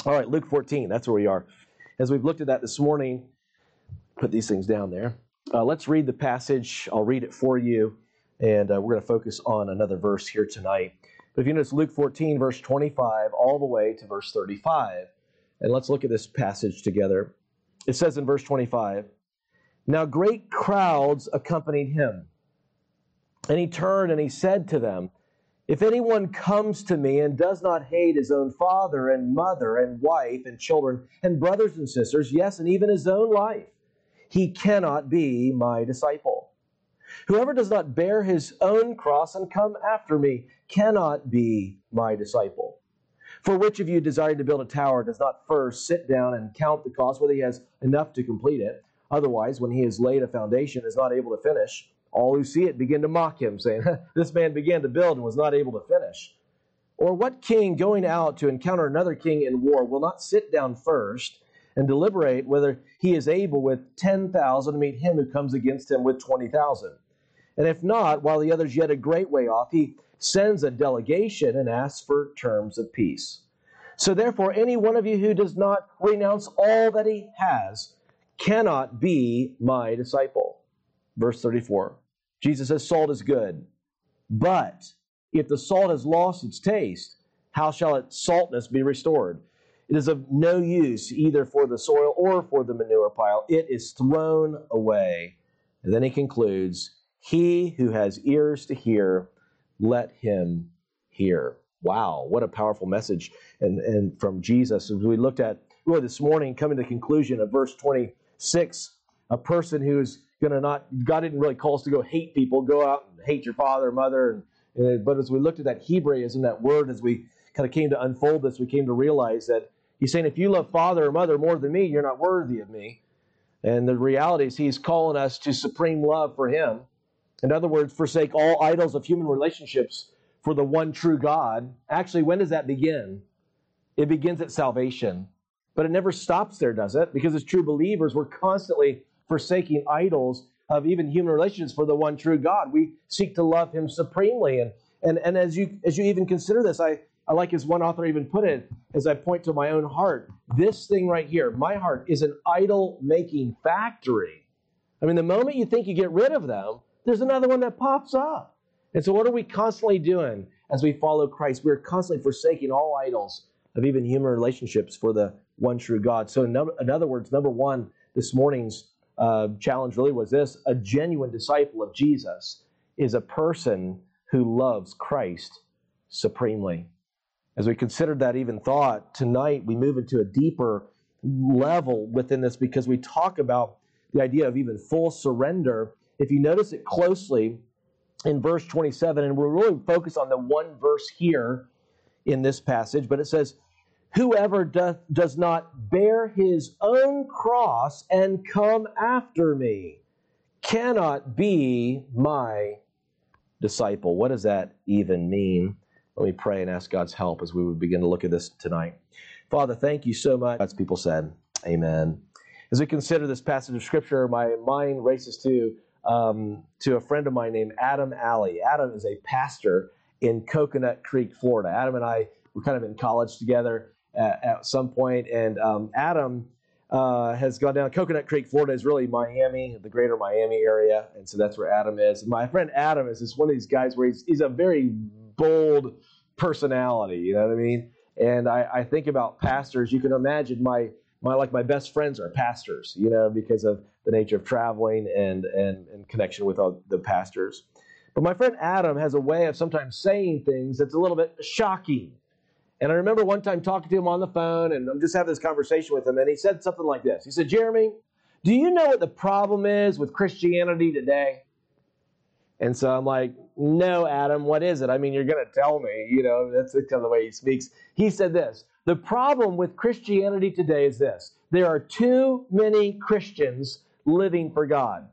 All right, Luke 14, that's where we are. As we've looked at that this morning, put these things down there. Let's read the passage. I'll read it for you, and we're going to focus on another verse here tonight. But if you notice, Luke 14, verse 25, all the way to verse 35. And let's look at this passage together. It says in verse 25, "Now great crowds accompanied him. And he turned and he said to them, 'If anyone comes to me and does not hate his own father and mother and wife and children and brothers and sisters, yes, and even his own life, he cannot be my disciple. Whoever does not bear his own cross and come after me cannot be my disciple. For which of you desiring to build a tower does not first sit down and count the cost, whether he has enough to complete it? Otherwise, when he has laid a foundation, is not able to finish. All who see it begin to mock him, saying, This man began to build and was not able to finish. Or what king going out to encounter another king in war will not sit down first and deliberate whether he is able with 10,000 to meet him who comes against him with 20,000? And if not, while the other's yet a great way off, he sends a delegation and asks for terms of peace. So therefore, any one of you who does not renounce all that he has cannot be my disciple." Verse 34, Jesus says, "Salt is good, but if the salt has lost its taste, how shall its saltness be restored? It is of no use either for the soil or for the manure pile. It is thrown away." And then he concludes, "He who has ears to hear, let him hear." Wow, what a powerful message and from Jesus. As we looked at really this morning, coming to the conclusion of verse 26, a person who's going to not, God didn't really call us to go hate people, go out and hate your father, mother. But as we looked at that Hebraism, that word, as we kind of came to unfold this, we came to realize that he's saying, if you love father or mother more than me, you're not worthy of me. And the reality is he's calling us to supreme love for him. In other words, forsake all idols of human relationships for the one true God. Actually, when does that begin? It begins at salvation. But it never stops there, does it? Because as true believers, we're constantly forsaking idols of even human relationships for the one true God. We seek to love him supremely. And as you even consider this, I like as one author even put it, as I point to my own heart, this thing right here, my heart, is an idol-making factory. I mean, the moment you think you get rid of them, there's another one that pops up. And so what are we constantly doing as we follow Christ? We're constantly forsaking all idols of even human relationships for the one true God. So in other words, number one, this morning's challenge really was this: a genuine disciple of Jesus is a person who loves Christ supremely. As we considered that even thought, tonight we move into a deeper level within this because we talk about the idea of even full surrender. If you notice it closely in verse 27, and we're really focused on the one verse here in this passage, but it says, "Whoever does not bear his own cross and come after me cannot be my disciple." What does that even mean? Let me pray and ask God's help as we would begin to look at this tonight. Father, thank you so much. God's people said, amen. As we consider this passage of Scripture, my mind races to a friend of mine named Adam Alley. Adam is a pastor in Coconut Creek, Florida. Adam and I were kind of in college together at some point, and Adam has gone down. Coconut Creek, Florida is really Miami, the greater Miami area, and so that's where Adam is. And my friend Adam is just one of these guys where he's a very bold personality, you know what I mean? And I think about pastors. You can imagine my best friends are pastors, you know, because of the nature of traveling and connection with all the pastors. But my friend Adam has a way of sometimes saying things that's a little bit shocking. And I remember one time talking to him on the phone, and I'm just having this conversation with him, and he said something like this. He said, "Jeremy, do you know what the problem is with Christianity today?" And so I'm like, "No, Adam, what is it? I mean, you're going to tell me." You know, that's kind of the way he speaks. He said this: "The problem with Christianity today is this. There are too many Christians living for God."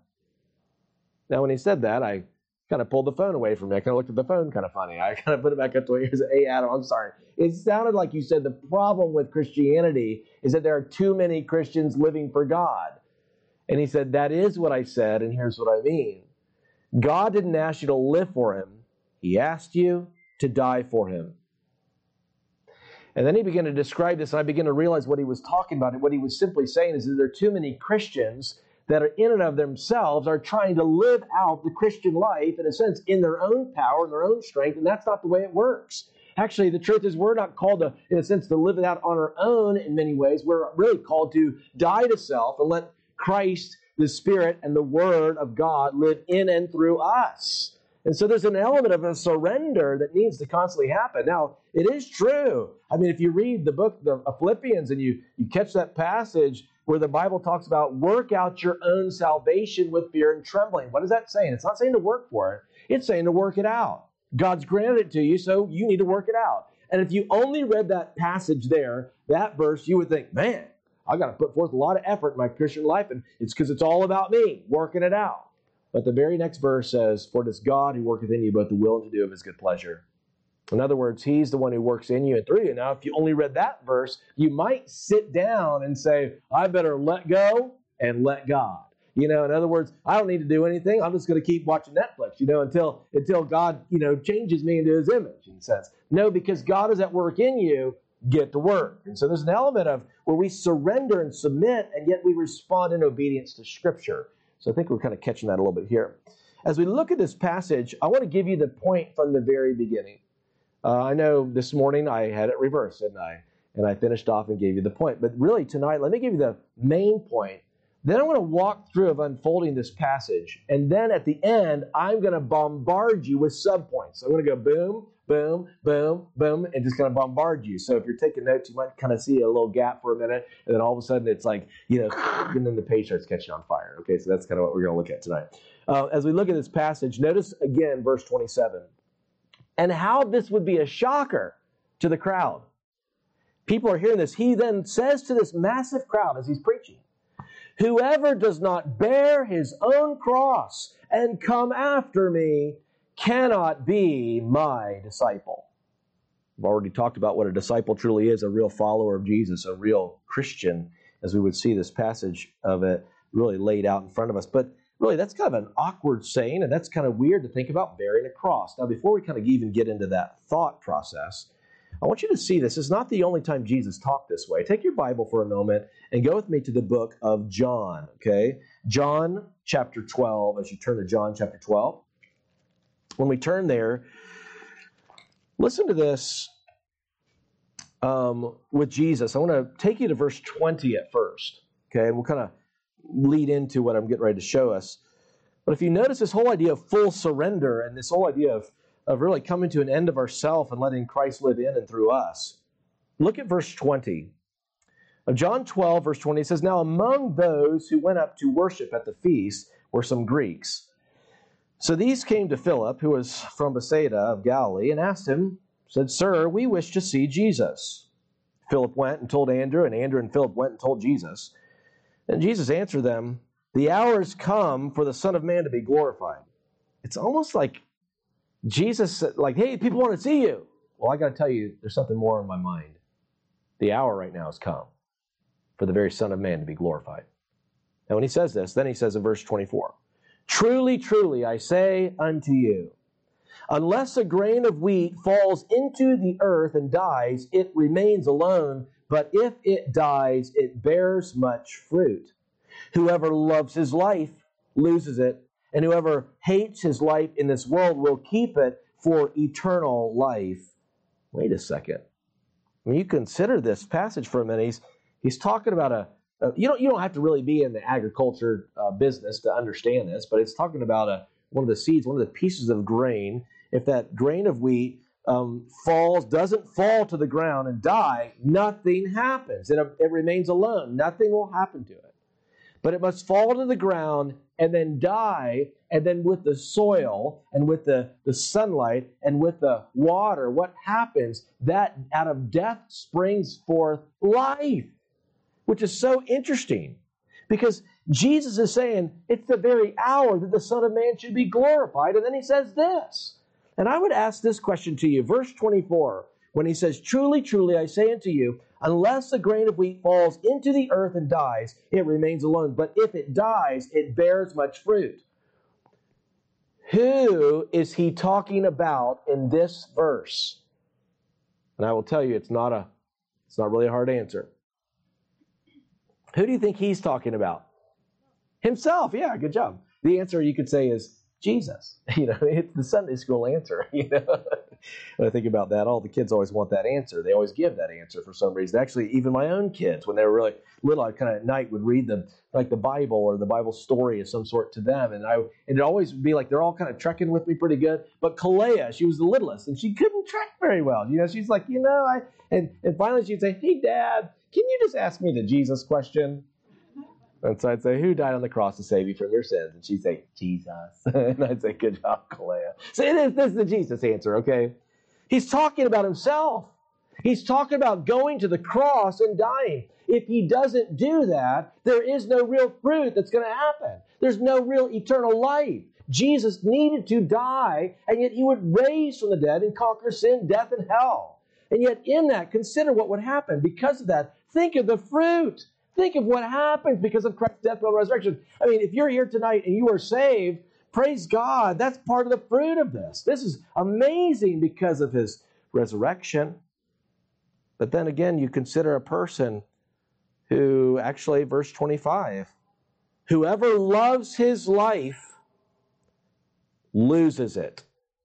Now, when he said that, I kind of pulled the phone away from me. I kind of looked at the phone kind of funny. I kind of put it back up to ears. "Hey, Adam, I'm sorry. It sounded like you said the problem with Christianity is that there are too many Christians living for God." And he said, "That is what I said, and here's what I mean. God didn't ask you to live for him. He asked you to die for him." And then he began to describe this, and I began to realize what he was talking about. And what he was simply saying is that there are too many Christians that are in and of themselves are trying to live out the Christian life, in a sense, in their own power and their own strength, and that's not the way it works. Actually, the truth is we're not called to, in a sense, to live it out on our own in many ways. We're really called to die to self and let Christ, the Spirit, and the Word of God live in and through us. And so there's an element of a surrender that needs to constantly happen. Now, it is true. I mean, if you read the book of Philippians and you catch that passage where the Bible talks about work out your own salvation with fear and trembling. What is that saying? It's not saying to work for it. It's saying to work it out. God's granted it to you, so you need to work it out. And if you only read that passage there, that verse, you would think, man, I've got to put forth a lot of effort in my Christian life, and it's because it's all about me, working it out. But the very next verse says, for it is God who worketh in you both the will and to do of his good pleasure. In other words, he's the one who works in you and through you. Now, if you only read that verse, you might sit down and say, I better let go and let God. In other words, I don't need to do anything. I'm just going to keep watching Netflix, until God, changes me into his image, in a sense. No, because God is at work in you, get to work. And so there's an element of where we surrender and submit, and yet we respond in obedience to Scripture. So I think we're kind of catching that a little bit here. As we look at this passage, I want to give you the point from the very beginning. I know this morning I had it reversed, didn't I? And I finished off and gave you the point. But really tonight, let me give you the main point. Then I'm going to walk through of unfolding this passage. And then at the end, I'm going to bombard you with subpoints. I'm going to go boom, boom, boom, boom, and just kind of bombard you. So if you're taking notes, you might kind of see a little gap for a minute, and then all of a sudden it's like, and then the page starts catching on fire. Okay, so that's kind of what we're going to look at tonight. As we look at this passage, notice again verse 27. And how this would be a shocker to the crowd. People are hearing this. He then says to this massive crowd as he's preaching, whoever does not bear his own cross and come after me cannot be my disciple. I've already talked about what a disciple truly is, a real follower of Jesus, a real Christian, as we would see this passage of it really laid out in front of us. But really, that's kind of an awkward saying, and that's kind of weird to think about bearing a cross. Now, before we kind of even get into that thought process, I want you to see this. This is not the only time Jesus talked this way. Take your Bible for a moment and go with me to the book of John, okay? John chapter 12, as you turn to John chapter 12. When we turn there, listen to this with Jesus. I want to take you to verse 20 at first, okay? And we'll kind of lead into what I'm getting ready to show us. But if you notice this whole idea of full surrender and this whole idea of really coming to an end of ourself and letting Christ live in and through us, look at verse 20. Of John 12, verse 20, it says, now among those who went up to worship at the feast were some Greeks. So these came to Philip, who was from Bethsaida of Galilee, and asked him, said, Sir, we wish to see Jesus. Philip went and told Andrew, and Andrew and Philip went and told Jesus. And Jesus answered them, the hour has come for the Son of Man to be glorified. It's almost like Jesus said, like, hey, people want to see you. Well, I got to tell you, there's something more in my mind. The hour right now has come for the very Son of Man to be glorified. And when he says this, then he says in verse 24, truly, truly, I say unto you, unless a grain of wheat falls into the earth and dies, it remains alone. But if it dies, it bears much fruit. Whoever loves his life loses it, and whoever hates his life in this world will keep it for eternal life. Wait a second. When you consider this passage for a minute, he's talking about you don't have to really be in the agriculture business to understand this, but it's talking about one of the seeds, one of the pieces of grain. If that grain of wheat doesn't fall to the ground and die, nothing happens. It remains alone. Nothing will happen to it. But it must fall to the ground and then die, and then with the soil and with the sunlight and with the water, what happens? That out of death springs forth life, which is so interesting because Jesus is saying it's the very hour that the Son of Man should be glorified. And then he says this. And I would ask this question to you, verse 24, when he says, truly, truly, I say unto you, unless a grain of wheat falls into the earth and dies, it remains alone. But if it dies, it bears much fruit. Who is he talking about in this verse? And I will tell you, it's not a It's not really a hard answer. Who do you think he's talking about? Himself. Yeah, good job. The answer you could say is Jesus. It's the Sunday school answer. When I think about that, all the kids always want that answer. They always give that answer for some reason. Actually, even my own kids, when they were really little, I kind of at night would read them like the Bible or the Bible story of some sort to them. And it'd always be like they're all kind of trekking with me pretty good. But Kalea, she was the littlest, and she couldn't trek very well. She's like, and finally she'd say, "Hey, Dad, can you just ask me the Jesus question?" And so I'd say, "Who died on the cross to save you from your sins?" And she'd say, "Jesus." And I'd say, "Good job, Kalea." So this is the Jesus answer, okay? He's talking about himself. He's talking about going to the cross and dying. If he doesn't do that, there is no real fruit that's going to happen. There's no real eternal life. Jesus needed to die, and yet he would raise from the dead and conquer sin, death, and hell. And yet in that, consider what would happen. Because of that, think of the fruit. Think of what happens because of Christ's death, burial, and resurrection. I mean, if you're here tonight and you are saved, praise God. That's part of the fruit of this. This is amazing because of his resurrection. But then again, you consider a person who, actually, verse 25, whoever loves his life loses it.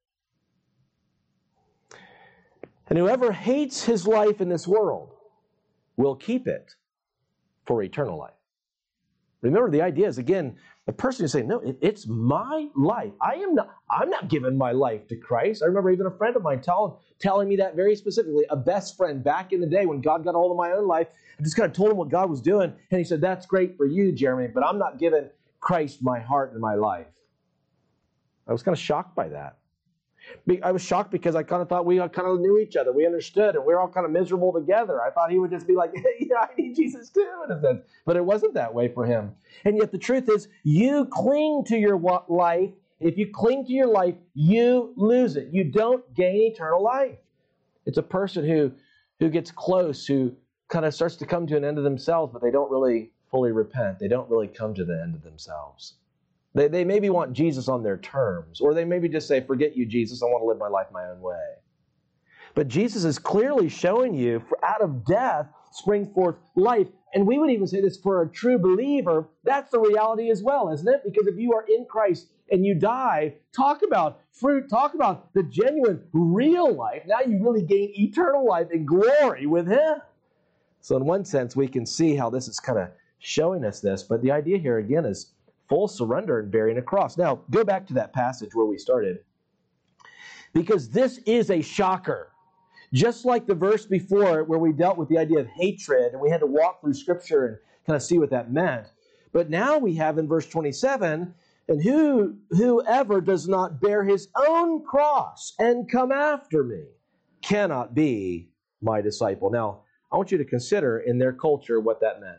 And whoever hates his life in this world will keep it for eternal life. Remember, the idea is, again, the person is saying, no, it's my life. I'm not giving my life to Christ. I remember even a friend of mine telling me that very specifically, a best friend back in the day when God got a hold of my own life. I just kind of told him what God was doing, and he said, "That's great for you, Jeremy, but I'm not giving Christ my heart and my life." I was kind of shocked by that. I was shocked because I kind of thought we kind of knew each other. We understood, and we were all kind of miserable together. I thought he would just be like, "Hey, I need Jesus too," in a sense. But it wasn't that way for him. And yet the truth is, you cling to your life. If you cling to your life, you lose it. You don't gain eternal life. It's a person who gets close, who kind of starts to come to an end of themselves, but they don't really fully repent. They don't really come to the end of themselves. They maybe want Jesus on their terms, or they maybe just say, "Forget you, Jesus, I want to live my life my own way." But Jesus is clearly showing you, for out of death springs forth life. And we would even say this for a true believer, that's the reality as well, isn't it? Because if you are in Christ and you die, talk about fruit, talk about the genuine, real life. Now you really gain eternal life and glory with him. So in one sense, we can see how this is kind of showing us this. But the idea here, again, is full surrender and bearing a cross. Now, go back to that passage where we started. Because this is a shocker. Just like the verse before where we dealt with the idea of hatred, and we had to walk through Scripture and kind of see what that meant. But now we have in verse 27, "And whoever does not bear his own cross and come after me cannot be my disciple." Now, I want you to consider in their culture what that meant.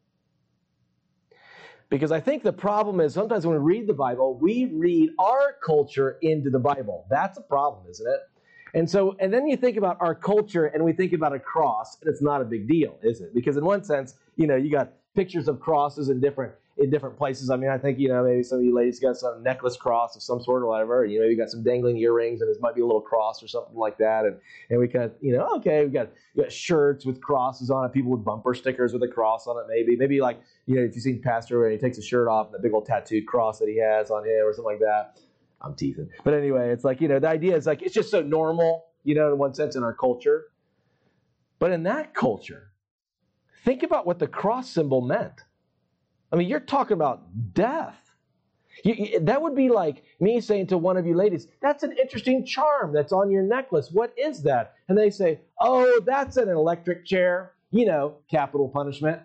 Because I think the problem is sometimes when we read the Bible, we read our culture into the Bible. That's a problem, isn't it? And then you think about our culture and we think about a cross, and it's not a big deal, is it? Because in one sense, you got pictures of crosses in different places. I mean, I think, maybe some of you ladies got some necklace cross of some sort or whatever. Maybe you got some dangling earrings and it might be a little cross or something like that. And we kind of, okay, we got shirts with crosses on it, people with bumper stickers with a cross on it maybe. Maybe like, if you've seen Pastor where he takes his shirt off and the big old tattooed cross that he has on him or something like that. I'm teasing. But anyway, it's like, the idea is like, it's just so normal, in one sense in our culture. But in that culture, think about what the cross symbol meant. I mean, you're talking about death. That would be like me saying to one of you ladies, "That's an interesting charm that's on your necklace. What is that?" And they say, "Oh, that's an electric chair. Capital punishment."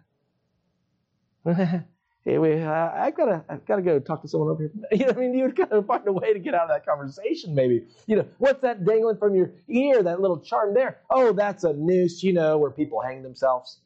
Anyway, I've got to go talk to someone over here. You would kind of find a way to get out of that conversation, maybe. What's that dangling from your ear, that little charm there? "Oh, that's a noose, where people hang themselves."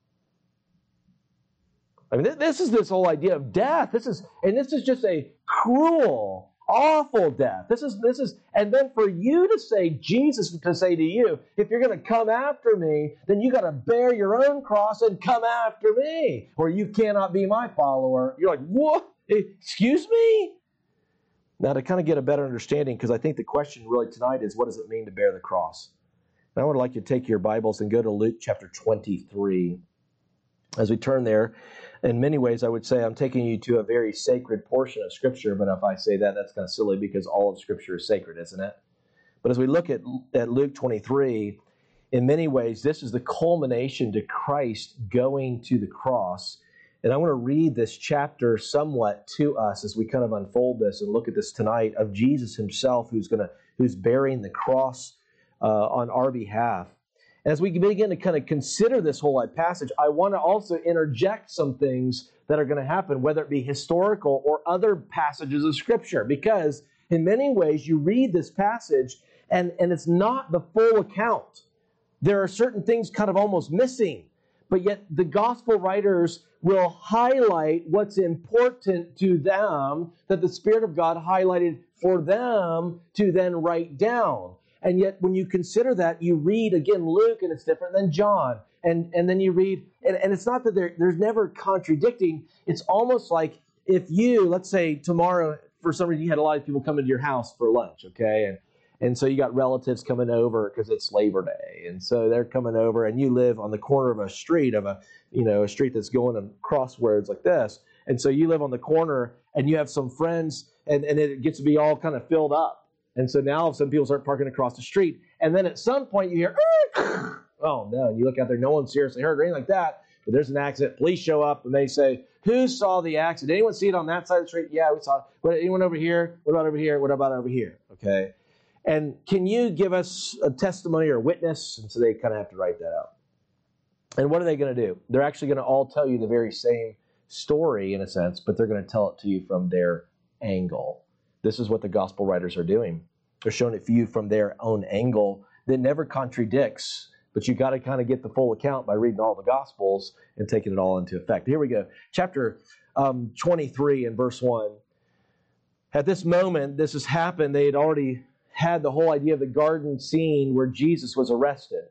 I mean, this is this whole idea of death. This is just a cruel, awful death. This is, and then for you to say, Jesus to say to you, "If you're going to come after me, then you got to bear your own cross and come after me, or you cannot be my follower." You're like, "What? Excuse me?" Now, to kind of get a better understanding, because I think the question really tonight is, what does it mean to bear the cross? I would like you to take your Bibles and go to Luke chapter 23. As we turn there, in many ways, I would say I'm taking you to a very sacred portion of Scripture, but if I say that, that's kind of silly because all of Scripture is sacred, isn't it? But as we look at Luke 23, in many ways, this is the culmination to Christ going to the cross. And I want to read this chapter somewhat to us as we kind of unfold this and look at this tonight of Jesus himself who's bearing the cross on our behalf. As we begin to kind of consider this whole passage, I want to also interject some things that are going to happen, whether it be historical or other passages of Scripture, because in many ways you read this passage and it's not the full account. There are certain things kind of almost missing, but yet the gospel writers will highlight what's important to them that the Spirit of God highlighted for them to then write down. And yet when you consider that, you read, again, Luke, and it's different than John. And then you read, and it's not that there's never contradicting. It's almost like if you, let's say tomorrow, for some reason, you had a lot of people come into your house for lunch, okay? And so you got relatives coming over because it's Labor Day. And so they're coming over, and you live on the corner of a street, a street that's going across where it's like this. And so you live on the corner, and you have some friends, and it gets to be all kind of filled up. And so now some people start parking across the street. And then at some point you hear, oh no, and you look out there, no one seriously hurt or anything like that. But there's an accident. Police show up and they say, who saw the accident? Did anyone see it on that side of the street? Yeah, we saw it. But anyone over here? What about over here? What about over here? Okay. And can you give us a testimony or a witness? And so they kind of have to write that out. And what are they going to do? They're actually going to all tell you the very same story in a sense, but they're going to tell it to you from their angle. This is what the gospel writers are doing. They're showing it for you from their own angle that never contradicts, but you got to kind of get the full account by reading all the gospels and taking it all into effect. Here we go. Chapter 23 and verse 1. At this moment, this has happened. They had already had the whole idea of the garden scene where Jesus was arrested.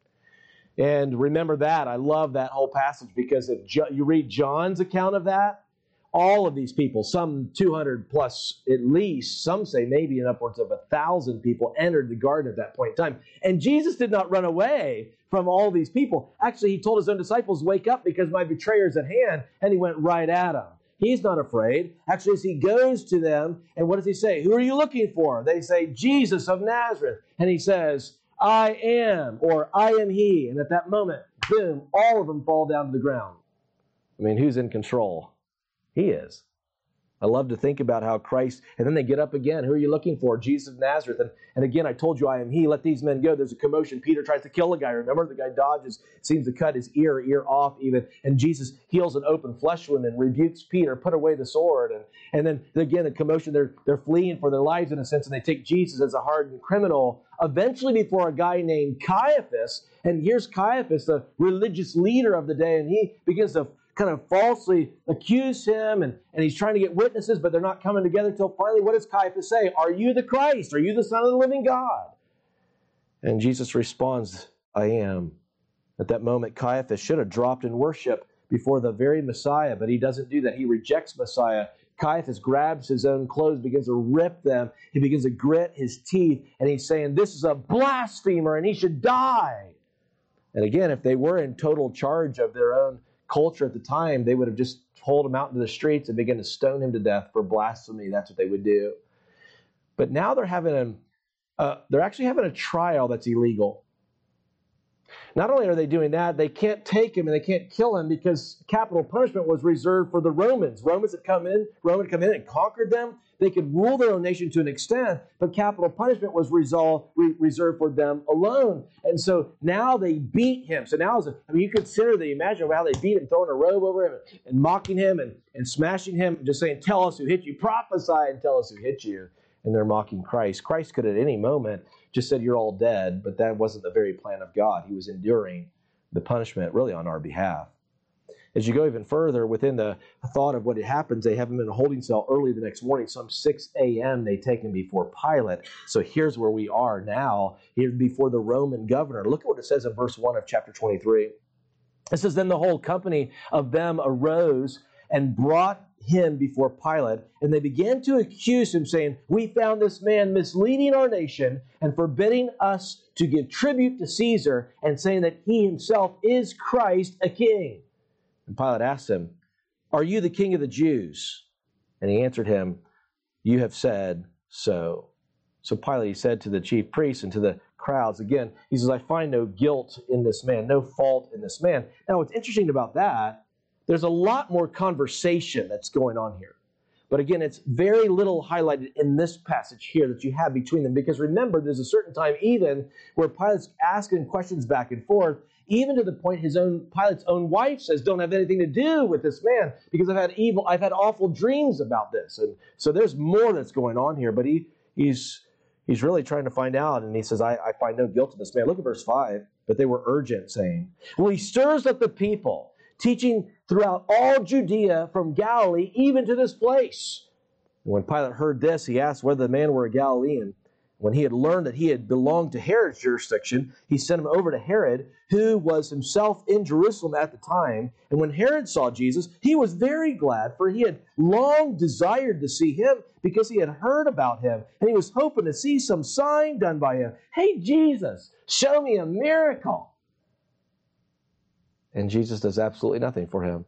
And remember that. I love that whole passage because if you read John's account of that, all of these people, some 200 plus at least, some say maybe in upwards of 1,000 people entered the garden at that point in time. And Jesus did not run away from all these people. Actually, he told his own disciples, wake up because my betrayer is at hand. And he went right at them. He's not afraid. Actually, as he goes to them, and what does he say? Who are you looking for? They say, Jesus of Nazareth. And he says, I am, or I am he. And at that moment, boom, all of them fall down to the ground. I mean, who's in control? He is. I love to think about how Christ, and then they get up again. Who are you looking for? Jesus of Nazareth. And again, I told you I am he. Let these men go. There's a commotion. Peter tries to kill the guy. Remember, the guy dodges, seems to cut his ear off even. And Jesus heals an open flesh wound and rebukes Peter, put away the sword. And then again, the commotion, they're fleeing for their lives in a sense, and they take Jesus as a hardened criminal, eventually before a guy named Caiaphas. And here's Caiaphas, the religious leader of the day, and he begins to kind of falsely accuse him, and he's trying to get witnesses, but they're not coming together until finally, what does Caiaphas say? Are you the Christ? Are you the Son of the living God? And Jesus responds, I am. At that moment, Caiaphas should have dropped in worship before the very Messiah, but he doesn't do that. He rejects Messiah. Caiaphas grabs his own clothes, begins to rip them. He begins to grit his teeth, and he's saying, this is a blasphemer, and he should die. And again, if they were in total charge of their own culture at the time, they would have just pulled him out into the streets and begun to stone him to death for blasphemy. That's what they would do. But now they're actually having a trial that's illegal. Not only are they doing that, they can't take him and they can't kill him because capital punishment was reserved for the Romans. Roman had come in and conquered them. They could rule their own nation to an extent, but capital punishment was reserved for them alone. And so now they beat him. So now, you imagine how they beat him, throwing a robe over him and mocking him and smashing him, just saying, tell us who hit you, prophesy and tell us who hit you. And they're mocking Christ. Christ could at any moment just said, you're all dead, but that wasn't the very plan of God. He was enduring the punishment really on our behalf. As you go even further within the thought of what happens, they have him in a holding cell early the next morning, some 6 a.m. They take him before Pilate. So here's where we are now, here before the Roman governor. Look at what it says in verse 1 of chapter 23. It says, then the whole company of them arose and brought him before Pilate, and they began to accuse him, saying, "We found this man misleading our nation and forbidding us to give tribute to Caesar, and saying that he himself is Christ, a king." And Pilate asked him, "Are you the king of the Jews?" And he answered him, "You have said so." So Pilate, he said to the chief priests and to the crowds, again, he says, "I find no guilt in this man, no fault in this man." Now, what's interesting about that, there's a lot more conversation that's going on here. But again, it's very little highlighted in this passage here that you have between them. Because remember, there's a certain time even where Pilate's asking questions back and forth, even to the point Pilate's own wife says, "Don't have anything to do with this man because I've had awful dreams about this." And so there's more that's going on here, but he's really trying to find out, and he says, I find no guilt in this man. Look at verse 5. But they were urgent, saying, "Well, he stirs up the people, teaching throughout all Judea from Galilee even to this place." And when Pilate heard this, he asked whether the man were a Galilean. When he had learned that he had belonged to Herod's jurisdiction, he sent him over to Herod, who was himself in Jerusalem at the time. And when Herod saw Jesus, he was very glad, for he had long desired to see him, because he had heard about him, and he was hoping to see some sign done by him. "Hey, Jesus, show me a miracle." And Jesus does absolutely nothing for him.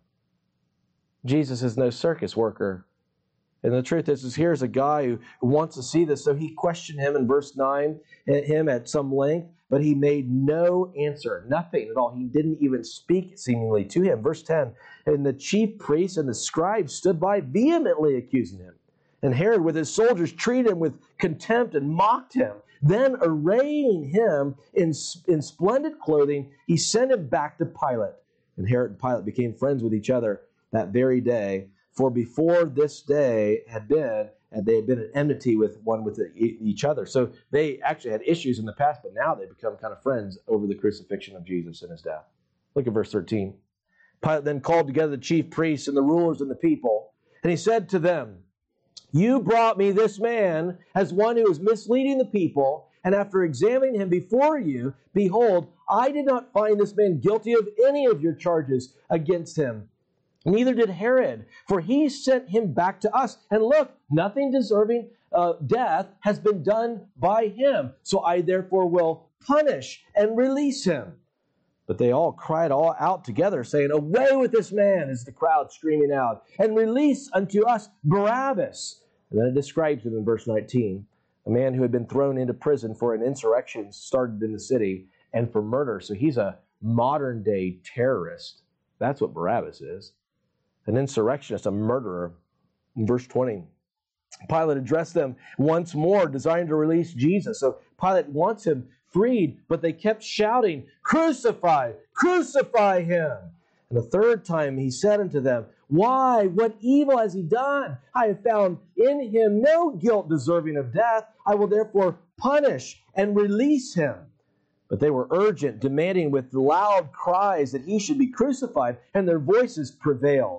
Jesus is no circus worker. And the truth is here's a guy who wants to see this. So he questioned him in verse 9, him at some length, but he made no answer, nothing at all. He didn't even speak seemingly to him. Verse 10, and the chief priests and the scribes stood by, vehemently accusing him. And Herod with his soldiers treated him with contempt and mocked him. Then arraying him in splendid clothing, he sent him back to Pilate. And Herod and Pilate became friends with each other that very day. For before this day they had been at enmity with each other. So they actually had issues in the past, but now they become kind of friends over the crucifixion of Jesus and his death. Look at verse 13. Pilate then called together the chief priests and the rulers and the people, and he said to them, "You brought me this man as one who is misleading the people, and after examining him before you, behold, I did not find this man guilty of any of your charges against him. Neither did Herod, for he sent him back to us. And look, nothing deserving death has been done by him. So I therefore will punish and release him." But they all cried out together, saying, "Away with this man," as the crowd screaming out, "and release unto us Barabbas." And then it describes him in verse 19, a man who had been thrown into prison for an insurrection started in the city and for murder. So he's a modern day terrorist. That's what Barabbas is. An insurrectionist, a murderer. In verse 20, Pilate addressed them once more, desiring to release Jesus. So Pilate wants him freed, but they kept shouting, "Crucify! Crucify him!" And the third time he said unto them, "Why? What evil has he done? I have found in him no guilt deserving of death. I will therefore punish and release him." But they were urgent, demanding with loud cries that he should be crucified, and their voices prevailed.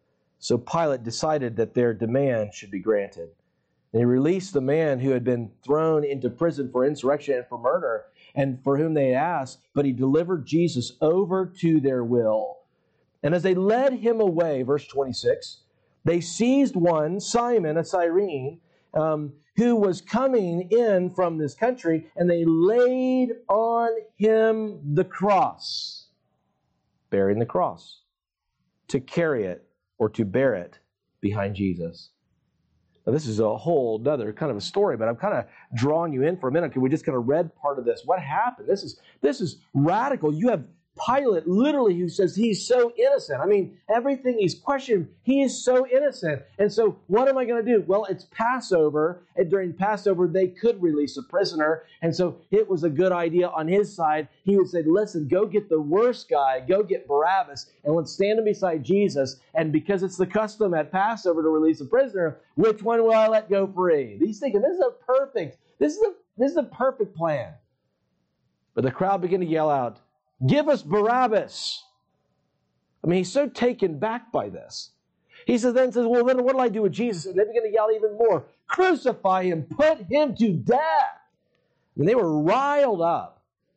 So Pilate decided that their demand should be granted. And he released the man who had been thrown into prison for insurrection and for murder, and for whom they asked, but he delivered Jesus over to their will. And as they led him away, verse 26, they seized one, Simon, a Cyrene, who was coming in from this country, and they laid on him the cross, bearing the cross, to carry it or to bear it behind Jesus. Now, this is a whole other kind of a story, but I'm kind of drawing you in for a minute because we just kind of read part of this. What happened? This is radical. You have Pilate literally who says he's so innocent. I mean, everything he's questioned, he is so innocent. And so what am I going to do? Well, it's Passover, and during Passover, they could release a prisoner. And so it was a good idea on his side. He would say, listen, go get the worst guy, go get Barabbas, and let's stand him beside Jesus. And because it's the custom at Passover to release a prisoner, which one will I let go free? He's thinking, this is a perfect plan. But the crowd began to yell out, "Give us Barabbas." I mean, he's so taken back by this. He says, well, then what do I do with Jesus? And they begin to yell even more, "Crucify him, put him to death." I mean, they were riled up.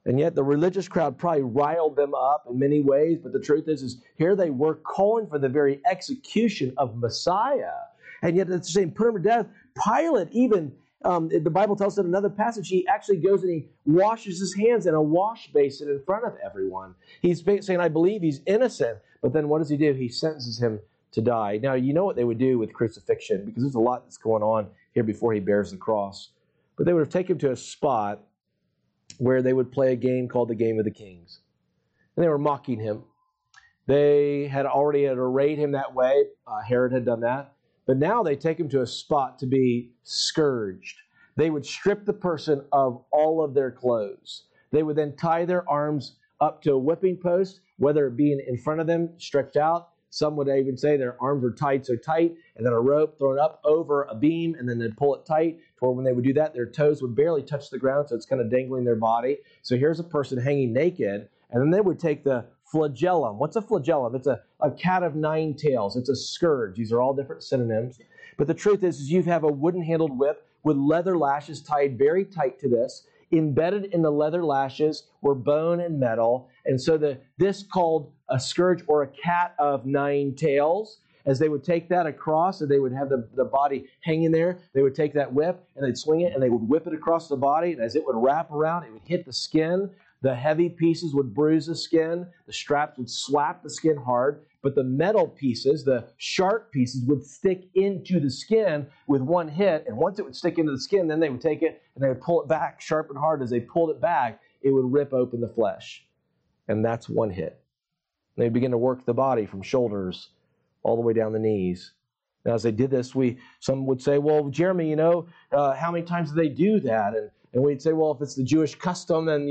And yet the religious crowd probably riled them up in many ways, but the truth is here they were calling for the very execution of Messiah. And yet it's saying, put him to death. Pilate even, the Bible tells us in another passage, he actually goes and he washes his hands in a wash basin in front of everyone. He's saying, I believe he's innocent. But then what does he do? He sentences him to die. Now, you know what they would do with crucifixion, because there's a lot that's going on here before he bears the cross. But they would have taken him to a spot where they would play a game called the Game of the Kings. And they were mocking him. They had already arrayed him that way. Herod had done that. But now they take him to a spot to be scourged. They would strip the person of all of their clothes. They would then tie their arms up to a whipping post, whether it be in front of them, stretched out. Some would even say their arms were tied so tight, and then a rope thrown up over a beam, and then they'd pull it tight, to where when they would do that, their toes would barely touch the ground, so it's kind of dangling their body. So here's a person hanging naked, and then they would take the flagellum. What's a flagellum? It's a cat of nine tails. It's a scourge. These are all different synonyms. But the truth is you have a wooden-handled whip with leather lashes tied very tight to this. Embedded in the leather lashes were bone and metal. And so this called a scourge, or a cat of nine tails, as they would take that across, and they would have the body hanging there. They would take that whip and they'd swing it and they would whip it across the body. And as it would wrap around, it would hit the skin. The heavy pieces would bruise the skin. The straps would slap the skin hard. But the metal pieces, the sharp pieces, would stick into the skin with one hit. And once it would stick into the skin, then they would take it and they would pull it back sharp and hard. As they pulled it back, it would rip open the flesh. And that's one hit. They begin to work the body from shoulders all the way down the knees. Now, as they did this, some would say, well, Jeremy, how many times do they do that? And we'd say, well, if it's the Jewish custom, then,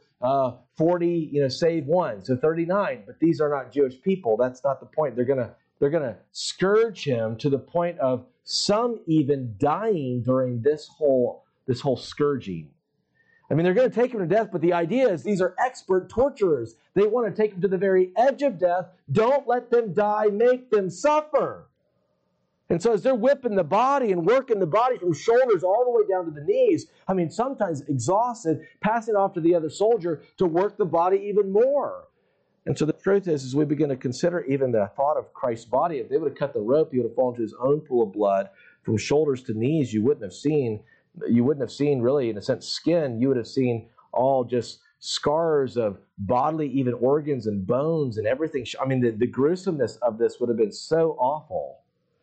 40, save one, so 39. But these are not Jewish people. That's not the point. They're gonna scourge him to the point of some even dying during this whole scourging. I mean, they're going to take him to death, but the idea is these are expert torturers. They want to take him to the very edge of death. Don't let them die. Make them suffer. And so as they're whipping the body and working the body from shoulders all the way down to the knees, I mean, sometimes exhausted, passing off to the other soldier to work the body even more. And so the truth is, as we begin to consider even the thought of Christ's body, if they would have cut the rope, he would have fallen to his own pool of blood from shoulders to knees. You wouldn't have seen really, in a sense, skin. You would have seen all just scars of bodily, even organs and bones and everything. I mean, the gruesomeness of this would have been so awful.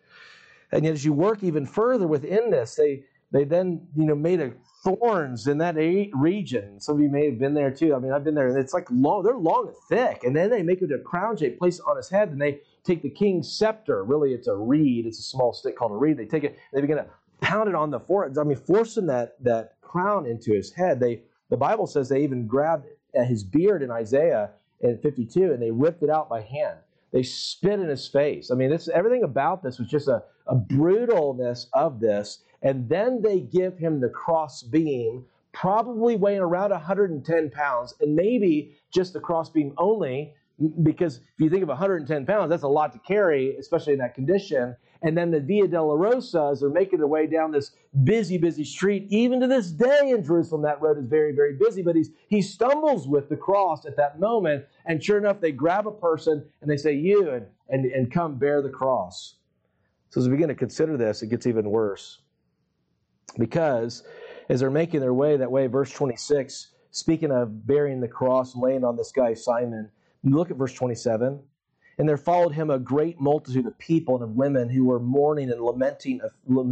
And yet, as you work even further within this, they then made a thorns in that region. Some of you may have been there too. I mean, I've been there, and it's like long. They're long and thick, and then they make it a crown shape, place it on his head, and they take the king's scepter. Really, it's a reed. It's a small stick called a reed. They take it, and they begin to pound it on the forehead. I mean, forcing that crown into his head. The Bible says they even grabbed his beard in Isaiah in 52, and they ripped it out by hand. They spit in his face. I mean, everything about this was just a brutalness of this. And then they give him the cross beam, probably weighing around 110 pounds, and maybe just the cross beam only, because if you think of 110 pounds, that's a lot to carry, especially in that condition. And then the Via Dolorosa, as they're making their way down this busy, busy street, even to this day in Jerusalem, that road is very, very busy, but he stumbles with the cross at that moment, and sure enough, they grab a person, and they say, you, and come bear the cross. So as we begin to consider this, it gets even worse. Because as they're making their way that way, verse 26, speaking of bearing the cross, laying on this guy Simon, look at verse 27. And there followed him a great multitude of people and of women who were mourning and lamenting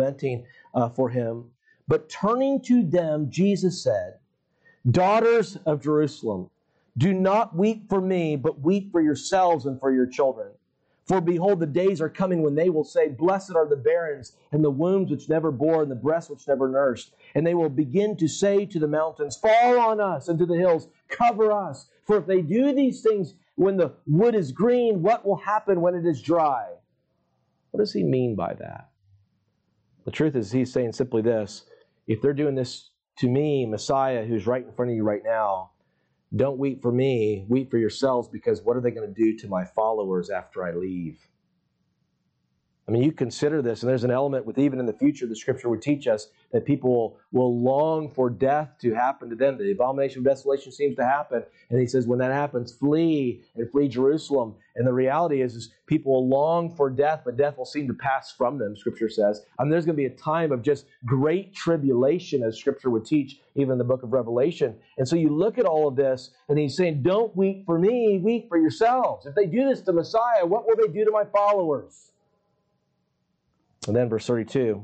for him. But turning to them, Jesus said, Daughters of Jerusalem, do not weep for me, but weep for yourselves and for your children. For behold, the days are coming when they will say, Blessed are the barrens, and the wombs which never bore, and the breasts which never nursed. And they will begin to say to the mountains, Fall on us, and to the hills, cover us. For if they do these things when the wood is green, what will happen when it is dry? What does he mean by that? The truth is, he's saying simply this: if they're doing this to me, Messiah, who's right in front of you right now, don't weep for me, weep for yourselves, because what are they going to do to my followers after I leave? I mean, you consider this, and there's an element with even in the future, the Scripture would teach us that people will long for death to happen to them. The abomination of desolation seems to happen. And he says, when that happens, flee and flee Jerusalem. And the reality is people will long for death, but death will seem to pass from them, Scripture says. I mean, there's going to be a time of just great tribulation, as Scripture would teach, even in the book of Revelation. And so you look at all of this, and he's saying, don't weep for me, weep for yourselves. If they do this to Messiah, what will they do to my followers? And then verse 32,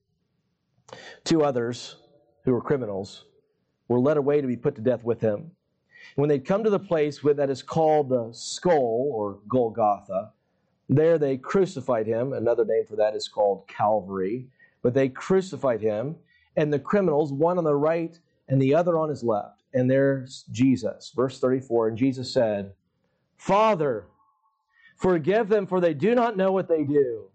2 others who were criminals were led away to be put to death with him. When they'd come to the place that is called the Skull, or Golgotha, there they crucified him. Another name for that is called Calvary. But they crucified him, and the criminals, one on the right and the other on his left. And there's Jesus. Verse 34, and Jesus said, Father, forgive them, for they do not know what they do.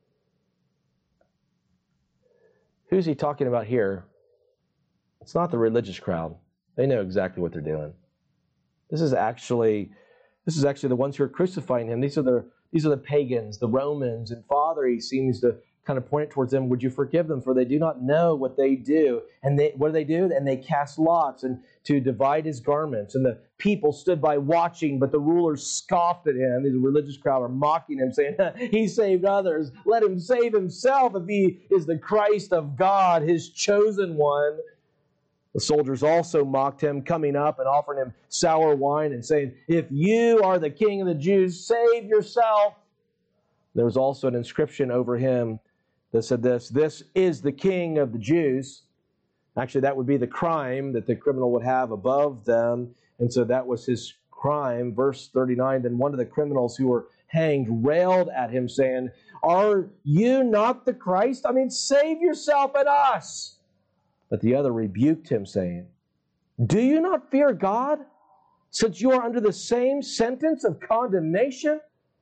Who's he talking about here? It's not the religious crowd. They know exactly what they're doing. This is actually the ones who are crucifying him. These are the pagans, the Romans. And Father, he seems to kind of point it towards them. Would you forgive them? For they do not know what they do. And what do? And they cast lots and to divide his garments. And the people stood by watching, but the rulers scoffed at him. The religious crowd are mocking him, saying, he saved others. Let him save himself if he is the Christ of God, his chosen one. The soldiers also mocked him, coming up and offering him sour wine and saying, if you are the king of the Jews, save yourself. There was also an inscription over him that said this is the king of the Jews. Actually, that would be the crime that the criminal would have above them. And so that was his crime. Verse 39, then one of the criminals who were hanged railed at him, saying, are you not the Christ? I mean, save yourself and us. But the other rebuked him, saying, do you not fear God, since you are under the same sentence of condemnation?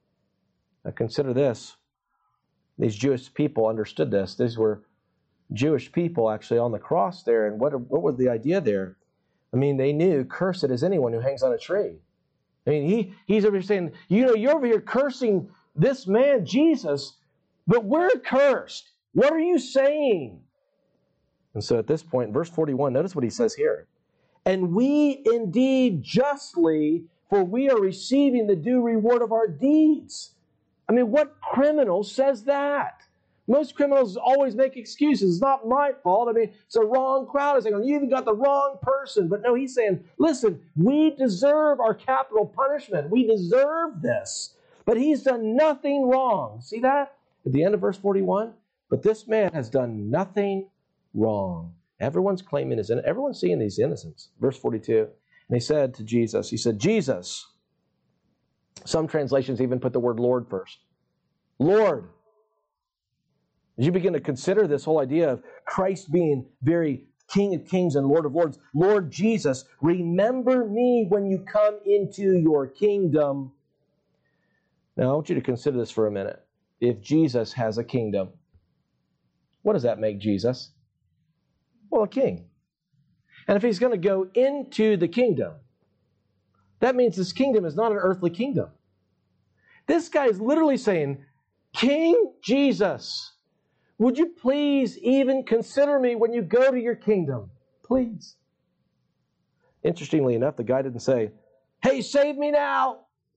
Now consider this. These Jewish people understood this. These were Jewish people actually on the cross there. And what was the idea there? I mean, they knew, cursed is anyone who hangs on a tree. I mean, he's over here saying, you're over here cursing this man, Jesus, but we're cursed. What are you saying? And so at this point, verse 41, notice what he says here. And we indeed justly, for we are receiving the due reward of our deeds. I mean, what criminal says that? Most criminals always make excuses. It's not my fault. I mean, it's a wrong crowd. It's like, you even got the wrong person. But no, he's saying, listen, we deserve our capital punishment. We deserve this. But he's done nothing wrong. See that? At the end of verse 41? But this man has done nothing wrong. Everyone's claiming his innocence. Everyone's seeing his innocence. Verse 42. And he said to Jesus, Jesus. Some translations even put the word Lord first. Lord. As you begin to consider this whole idea of Christ being very King of Kings and Lord of Lords, Lord Jesus, remember me when you come into your kingdom. Now, I want you to consider this for a minute. If Jesus has a kingdom, what does that make Jesus? Well, a king. And if he's going to go into the kingdom, that means this kingdom is not an earthly kingdom. This guy is literally saying, King Jesus, would you please even consider me when you go to your kingdom? Please. Interestingly enough, the guy didn't say, hey, save me now.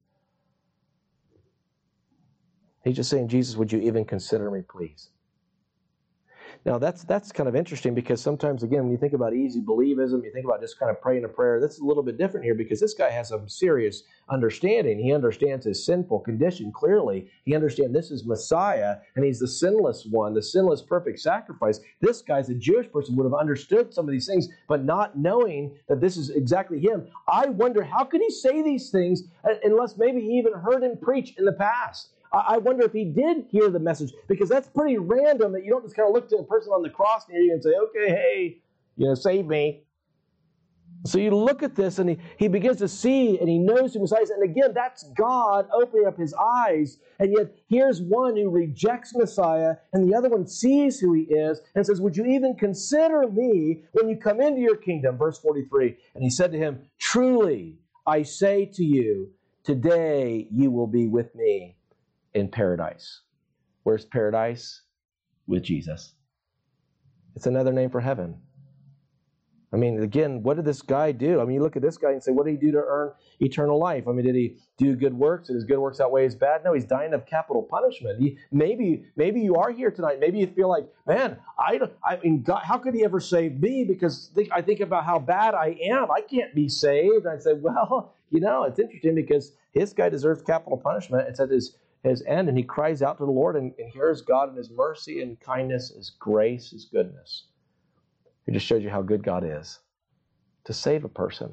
He's just saying, Jesus, would you even consider me, please? Now, that's kind of interesting because sometimes, again, when you think about easy believism, you think about just kind of praying a prayer, that's a little bit different here because this guy has some serious understanding. He understands his sinful condition clearly. He understands this is Messiah, and he's the sinless one, the sinless perfect sacrifice. This guy's a Jewish person, would have understood some of these things, but not knowing that this is exactly him. I wonder, how could he say these things unless maybe he even heard him preach in the past? I wonder if he did hear the message, because that's pretty random that you don't just kind of look to a person on the cross near you and say, okay, hey, save me. So you look at this and he begins to see and he knows who Messiah is. And again, that's God opening up his eyes. And yet here's one who rejects Messiah and the other one sees who he is and says, would you even consider me when you come into your kingdom? Verse 43, and he said to him, truly, I say to you, today you will be with me in paradise. Where's paradise? With Jesus. It's another name for heaven. I mean, again, what did this guy do? I mean, you look at this guy and say, what did he do to earn eternal life? I mean, did he do good works? Did his good works outweigh his bad? No, he's dying of capital punishment. Maybe you are here tonight. Maybe you feel like, man, I mean, God, how could he ever save me? Because I think about how bad I am. I can't be saved. And I say, well, it's interesting because this guy deserves capital punishment. It's at his end, and he cries out to the Lord, and here's God in his mercy and kindness, his grace, his goodness. It just shows you how good God is to save a person.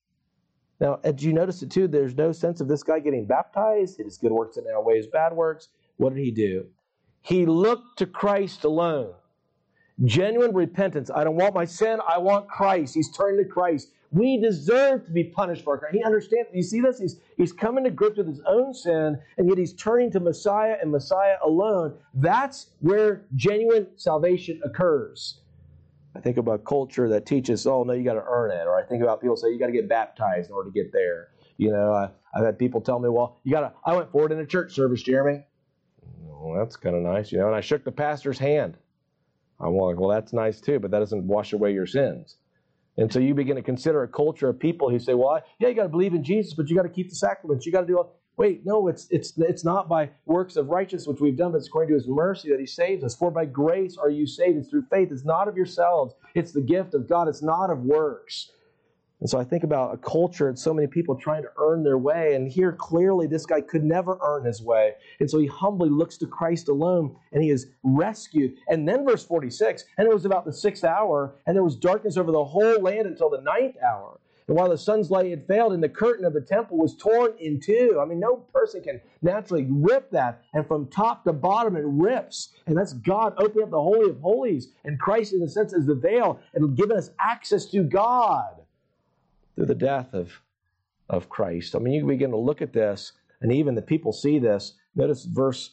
Now, did you notice it too? There's no sense of this guy getting baptized. His good works that outweigh his bad works. What did he do? He looked to Christ alone. Genuine repentance. I don't want my sin. I want Christ. He's turning to Christ. We deserve to be punished for our crime. He understands. You see this? He's coming to grips with his own sin, and yet he's turning to Messiah and Messiah alone. That's where genuine salvation occurs. I think about culture that teaches, oh, no, you got to earn it. Or I think about people say, you got to get baptized in order to get there. I've had people tell me, well, I went forward in a church service, Jeremy. Well, that's kind of nice, and I shook the pastor's hand. I'm like, well, that's nice too, but that doesn't wash away your sins. And so you begin to consider a culture of people who say, well, you got to believe in Jesus, but you got to keep the sacraments. You got to do all. Wait, no, it's not by works of righteousness which we've done, but it's according to his mercy that he saves us. For by grace are you saved. It's through faith. It's not of yourselves. It's the gift of God. It's not of works. And so I think about a culture and so many people trying to earn their way. And here clearly this guy could never earn his way. And so he humbly looks to Christ alone, and he is rescued. And then verse 46, and it was about the 6th hour, and there was darkness over the whole land until the 9th hour. And while the sun's light had failed, and the curtain of the temple was torn in two. I mean, no person can naturally rip that. And from top to bottom, it rips. And that's God opening up the Holy of Holies. And Christ, in a sense, is the veil and giving us access to God through the death of Christ. I mean, you begin to look at this, and even the people see this. Notice verse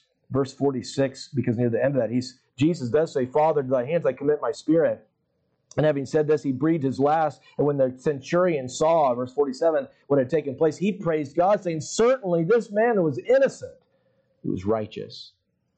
46, because near the end of that, Jesus does say, Father, to thy hands I commit my spirit. And having said this, he breathed his last. And when the centurion saw, verse 47, what had taken place, he praised God, saying, certainly this man was innocent. He was righteous.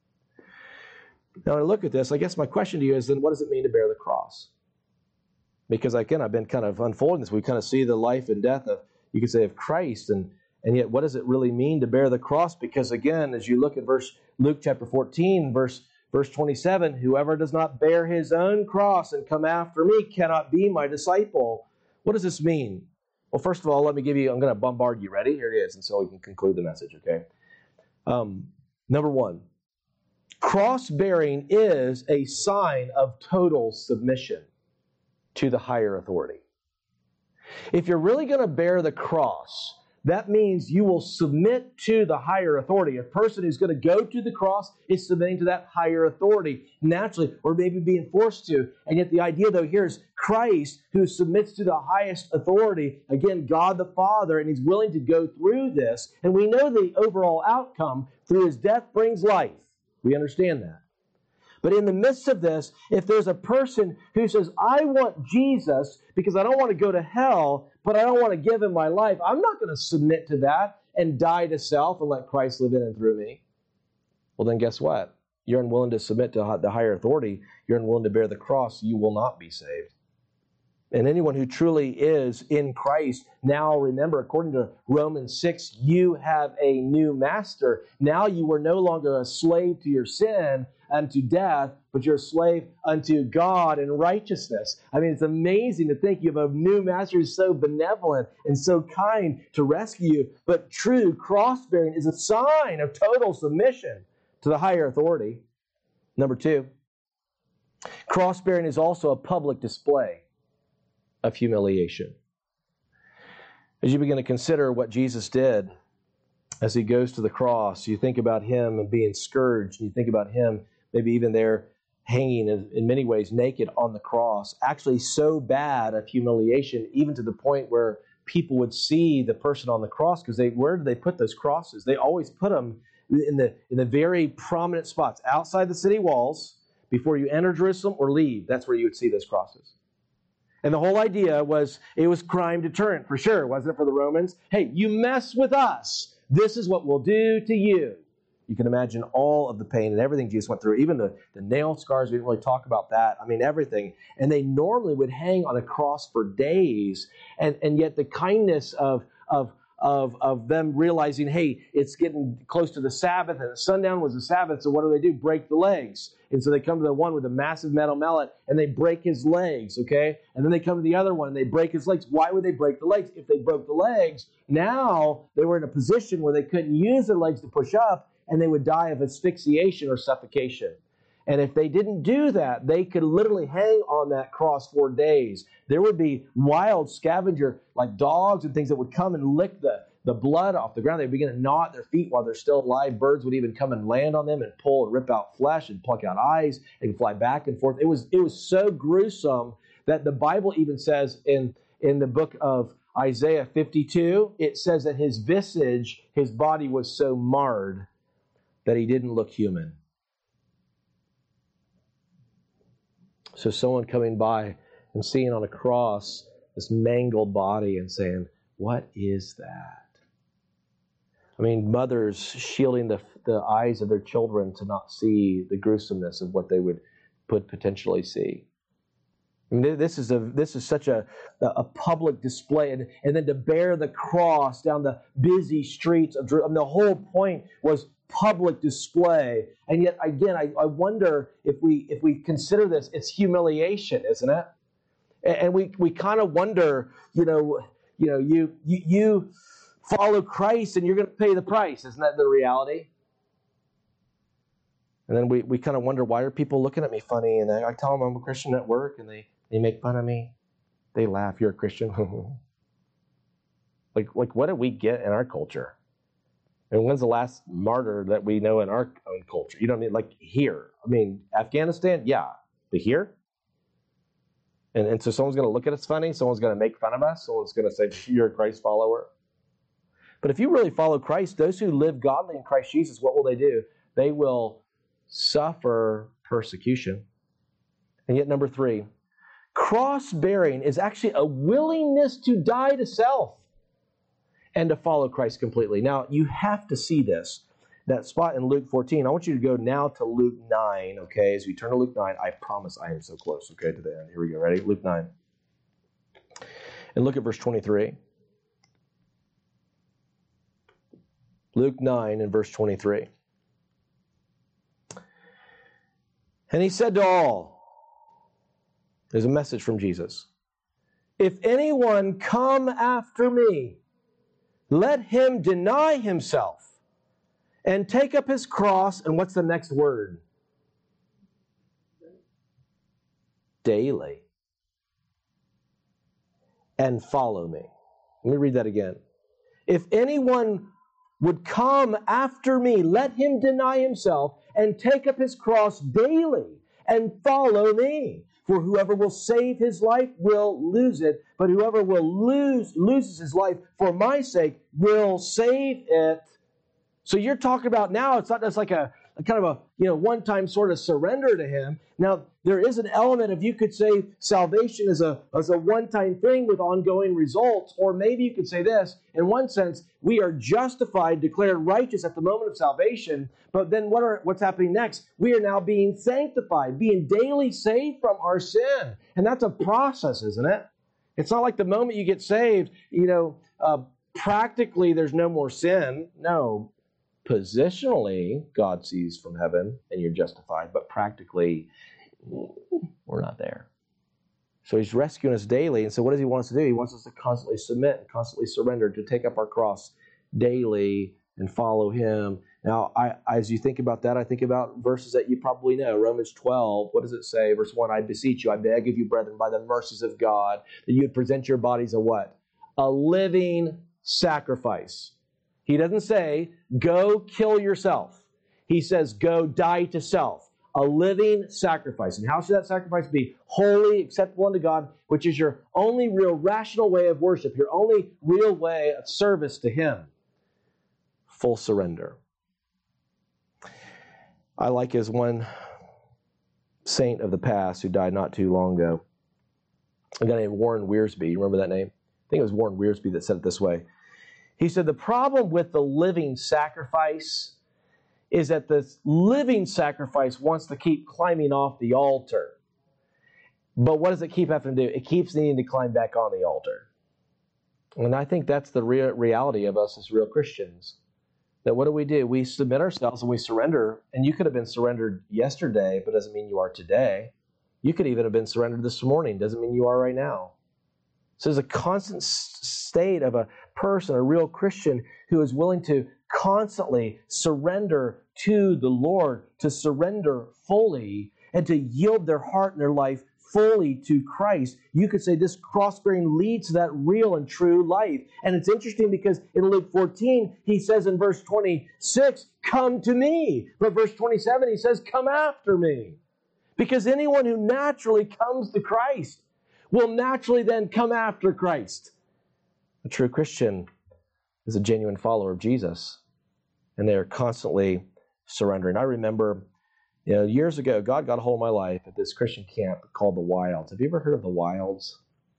Now, when I look at this, I guess my question to you is then, what does it mean to bear the cross? Because again, I've been kind of unfolding this. We kind of see the life and death of, you could say, of Christ. And yet, what does it really mean to bear the cross? Because again, as you look at Luke chapter 14, verse 27, whoever does not bear his own cross and come after me cannot be my disciple. What does this mean? Well, first of all, I'm going to bombard you. Ready? Here it is. And so we can conclude the message, okay? Number one, cross-bearing is a sign of total submission to the higher authority. If you're really going to bear the cross, that means you will submit to the higher authority. A person who's going to go to the cross is submitting to that higher authority, naturally, or maybe being forced to. And yet the idea, though, here is Christ who submits to the highest authority, again, God the Father, and he's willing to go through this. And we know the overall outcome through his death brings life. We understand that. But in the midst of this, if there's a person who says, I want Jesus because I don't want to go to hell, but I don't want to give him my life, I'm not going to submit to that and die to self and let Christ live in and through me. Well, then guess what? You're unwilling to submit to the higher authority. You're unwilling to bear the cross. You will not be saved. And anyone who truly is in Christ, now remember, according to Romans 6, you have a new master. Now you are no longer a slave to your sin and to death, but you're a slave unto God and righteousness. I mean, it's amazing to think you have a new master who's so benevolent and so kind to rescue you. But true cross-bearing is a sign of total submission to the higher authority. Number two, cross-bearing is also a public display of humiliation. As you begin to consider what Jesus did as he goes to the cross, you think about him and being scourged, and you think about him maybe even there hanging in many ways naked on the cross, actually so bad of humiliation, even to the point where people would see the person on the cross, because where did they put those crosses? They always put them in the very prominent spots outside the city walls before you enter Jerusalem or leave. That's where you would see those crosses. And the whole idea was, it was crime deterrent, for sure, wasn't it, for the Romans? Hey, you mess with us, this is what we'll do to you. You can imagine all of the pain and everything Jesus went through, even the nail scars. We didn't really talk about that. I mean, everything. And they normally would hang on a cross for days. And yet the kindness of them realizing, hey, it's getting close to the Sabbath, and sundown was the Sabbath, so what do? Break the legs. And so they come to the one with a massive metal mallet, and they break his legs, okay? And then they come to the other one, and they break his legs. Why would they break the legs? If they broke the legs, now they were in a position where they couldn't use their legs to push up, and they would die of asphyxiation or suffocation. And if they didn't do that, they could literally hang on that cross for days. There would be wild scavenger, like dogs and things, that would come and lick the blood off the ground. They'd begin to gnaw at their feet while they're still alive. Birds would even come and land on them and pull and rip out flesh and pluck out eyes and fly back and forth. It was so gruesome that the Bible even says in the book of Isaiah 52, it says that his visage, his body was so marred that he didn't look human. So someone coming by and seeing on a cross this mangled body and saying, what is that? I mean, mothers shielding the eyes of their children to not see the gruesomeness of what they would potentially see. I mean, this is such a public display, and then to bear the cross down the busy streets of Jerusalem. The whole point was public display, and yet again, I wonder if we consider this, it's humiliation, isn't it? And we kind of wonder, you follow Christ and you're going to pay the price, isn't that the reality? And then we kind of wonder, why are people looking at me funny? And I tell them I'm a Christian at work, and they make fun of me. They laugh. You're a Christian. like what do we get in our culture? And when's the last martyr that we know in our own culture? You know what I mean? Like here. I mean, Afghanistan, yeah. But here? And so someone's going to look at us funny. Someone's going to make fun of us. Someone's going to say, you're a Christ follower. But if you really follow Christ, those who live godly in Christ Jesus, what will they do? They will suffer persecution. And yet, number 3, cross-bearing is actually a willingness to die to self and to follow Christ completely. Now, you have to see this. That spot in Luke 14. I want you to go now to Luke 9, okay? As we turn to Luke 9, I promise I am so close, okay, to the end. Here we go. Ready? Luke 9. And look at verse 23. Luke 9 and verse 23. And he said to all, there's a message from Jesus. If anyone come after me, let him deny himself and take up his cross. And what's the next word? Daily. And follow me. Let me read that again. If anyone would come after me, let him deny himself and take up his cross daily and follow me. For whoever will save his life will lose it, but whoever loses his life for my sake will save it. So you're talking about now, it's not just like a kind of a one-time sort of surrender to him. Now, there is an element of, you could say, salvation is a one-time thing with ongoing results, or maybe you could say this, in one sense, we are justified, declared righteous at the moment of salvation, but then what's happening next? We are now being sanctified, being daily saved from our sin. And that's a process, isn't it? It's not like the moment you get saved, practically there's no more sin. No. Positionally, God sees from heaven and you're justified, but practically, we're not there. So he's rescuing us daily. And so what does he want us to do? He wants us to constantly submit and constantly surrender, to take up our cross daily and follow him. Now, as you think about that, I think about verses that you probably know. Romans 12, what does it say? Verse 1, I beseech you, I beg of you, brethren, by the mercies of God, that you would present your bodies a what? A living sacrifice. He doesn't say, go kill yourself. He says, go die to self. A living sacrifice. And how should that sacrifice be? Holy, acceptable unto God, which is your only real rational way of worship, your only real way of service to him. Full surrender. I like as one saint of the past who died not too long ago, a guy named Warren Wiersbe. You remember that name? I think it was Warren Wiersbe that said it this way. He said, the problem with the living sacrifice is that this living sacrifice wants to keep climbing off the altar. But what does it keep having to do? It keeps needing to climb back on the altar. And I think that's the reality of us as real Christians. That what do? We submit ourselves and we surrender. And you could have been surrendered yesterday, but doesn't mean you are today. You could even have been surrendered this morning. Doesn't mean you are right now. So there's a constant state of a person, a real Christian, who is willing to constantly surrender to the Lord, to surrender fully, and to yield their heart and their life fully to Christ. You could say this cross-bearing leads to that real and true life. And it's interesting because in Luke 14, he says in verse 26, come to me. But verse 27, he says, come after me. Because anyone who naturally comes to Christ will naturally then come after Christ. A true Christian is a genuine follower of Jesus, and they are constantly surrendering. I remember, years ago, God got a hold of my life at this Christian camp called the Wilds. Have you ever heard of the Wilds?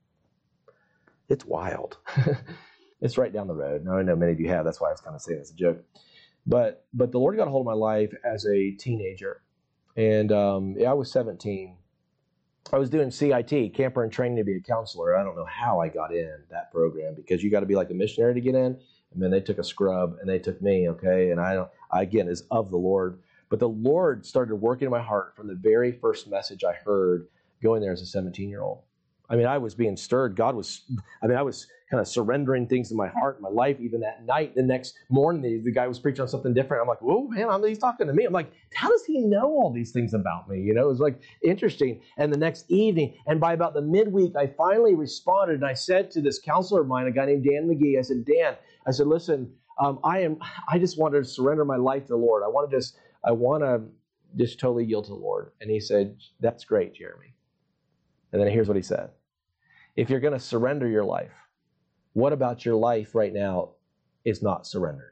It's wild. It's right down the road. Now, I know many of you have. That's why I was kind of saying it as a joke. But the Lord got a hold of my life as a teenager. And I was 17. I was doing CIT, camper and training to be a counselor. I don't know how I got in that program, because you got to be like a missionary to get in. And then they took a scrub and they took me, okay? And I again, is of the Lord. But the Lord started working in my heart from the very first message I heard going there as a 17-year-old. I mean, I was being stirred. I was kind of surrendering things in my heart and my life. Even that night, the next morning, the guy was preaching on something different. I'm like, whoa, man, he's talking to me. I'm like, how does he know all these things about me? It was like interesting. And the next evening, and by about the midweek, I finally responded. And I said to this counselor of mine, a guy named Dan McGee, I said, Dan, listen, I just wanted to surrender my life to the Lord. I want to just totally yield to the Lord. And he said, that's great, Jeremy. And then here's what he said. If you're going to surrender your life, what about your life right now is not surrendered?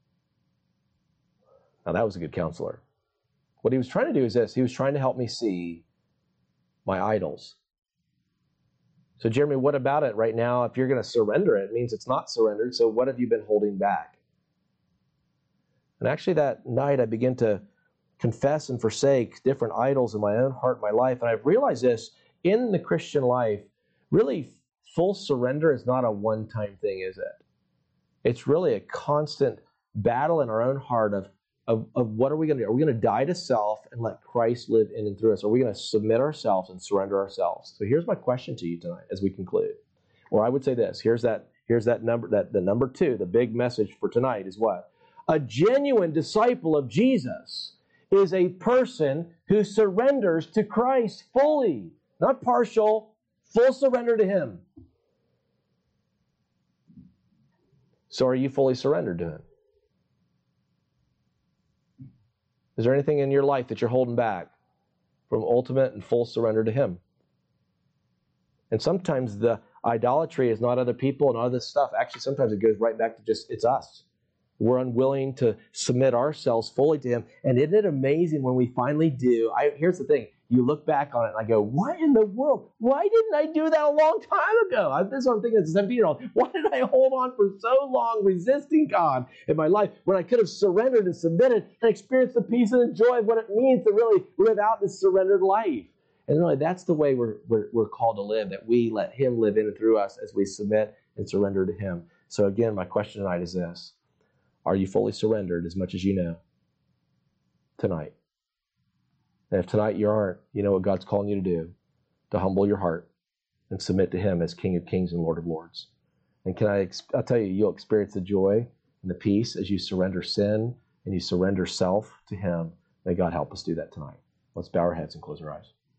Now, that was a good counselor. What he was trying to do is this. He was trying to help me see my idols. So, Jeremy, what about it right now? If you're going to surrender it, it means it's not surrendered. So what have you been holding back? And actually that night I began to confess and forsake different idols in my own heart and my life. And I've realized this in the Christian life, really full surrender is not a one-time thing, is it? It's really a constant battle in our own heart of what are we going to do? Are we going to die to self and let Christ live in and through us? Are we going to submit ourselves and surrender ourselves? So here's my question to you tonight as we conclude. Or I would say this, here's that number, the number 2, the big message for tonight is what? A genuine disciple of Jesus is a person who surrenders to Christ fully, not partial, full surrender to Him. So are you fully surrendered to Him? Is there anything in your life that you're holding back from ultimate and full surrender to Him? And sometimes the idolatry is not other people and other stuff. Actually, sometimes it goes right back to just, it's us. We're unwilling to submit ourselves fully to Him. And isn't it amazing when we finally do? Here's the thing. You look back on it and I go, what in the world? Why didn't I do that a long time ago? This is what I'm thinking as a 17-year-old. Why did I hold on for so long resisting God in my life when I could have surrendered and submitted and experienced the peace and the joy of what it means to really live out this surrendered life? And really, that's the way we're called to live, that we let Him live in and through us as we submit and surrender to Him. So again, my question tonight is this. Are you fully surrendered as much as you know tonight? And if tonight you aren't, you know what God's calling you to do, to humble your heart and submit to Him as King of Kings and Lord of Lords. And I'll tell you, you'll experience the joy and the peace as you surrender sin and you surrender self to Him. May God help us do that tonight. Let's bow our heads and close our eyes.